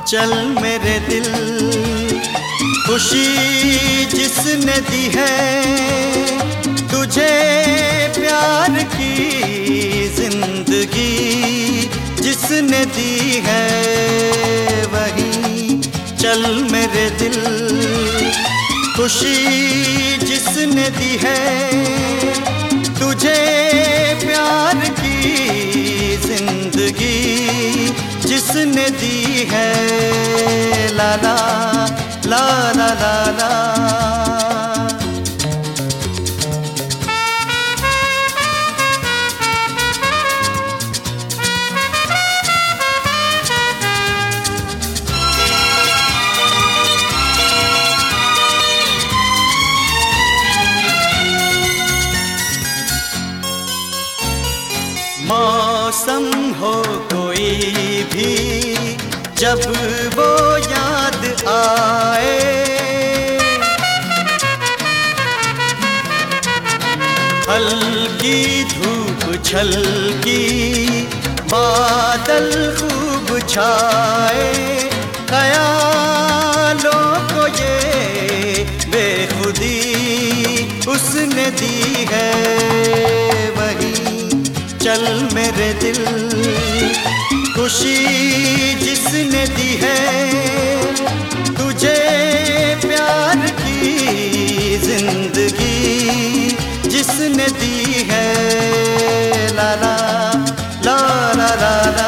चल मेरे दिल, खुशी जिसने दी है तुझे, प्यार की जिंदगी जिसने दी है, वही चल मेरे दिल। खुशी जिसने दी है तुझे, प्यार की जिंदगी जिसने दी है, ला ला ला ला ला ला। मौसम हो कोई भी जब वो याद आए, हल्की धूप छलकी बादल खूब छाए, ख्यालों को ये बेखुदी उसने दी है, वही चल मेरे दिल। खुशी जिसने दी है तुझे, प्यार की जिंदगी जिसने दी है, ला ला ला ला ला ला।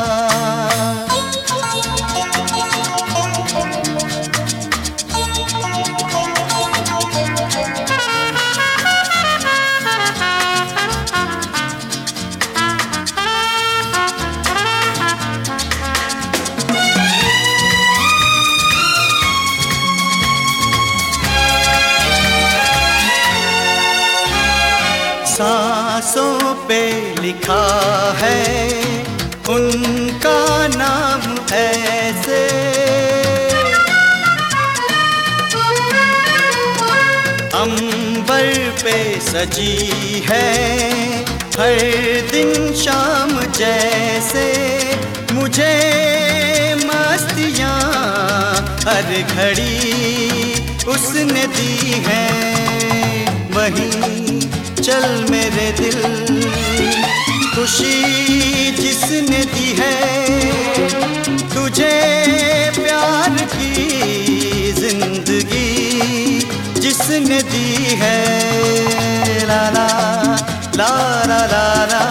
सांसों पे लिखा है उनका नाम ऐसे, अंबर पे सजी है हर दिन शाम जैसे, मुझे मस्तियाँ हर घड़ी उसने दी है, वही चल मेरे दिल। खुशी जिसने दी है तुझे, प्यार की जिंदगी जिसने दी है, ला ला ला ला ला ला।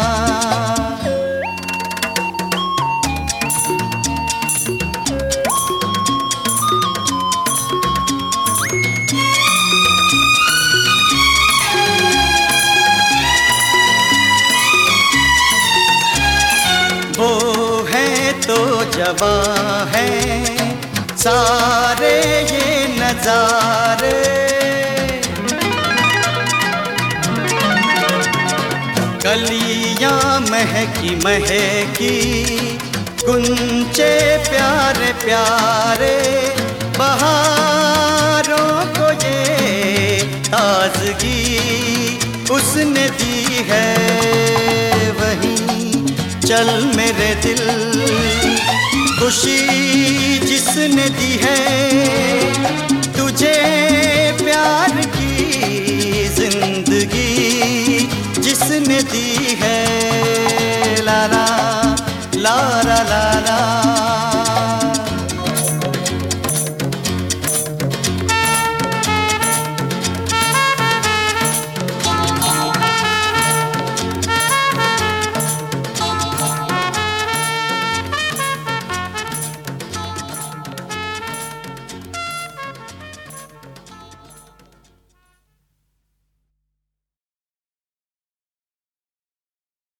वो है तो जवां है सारे ये नजारे, कलियां महकी महकी गुंचे प्यारे प्यारे, बहारों को ये ताजगी उसने दी है, वही चल मेरे दिल। खुशी जिसने दी है तुझे, प्यार की जिंदगी जिसने दी है, ला ला ला ला ला ला।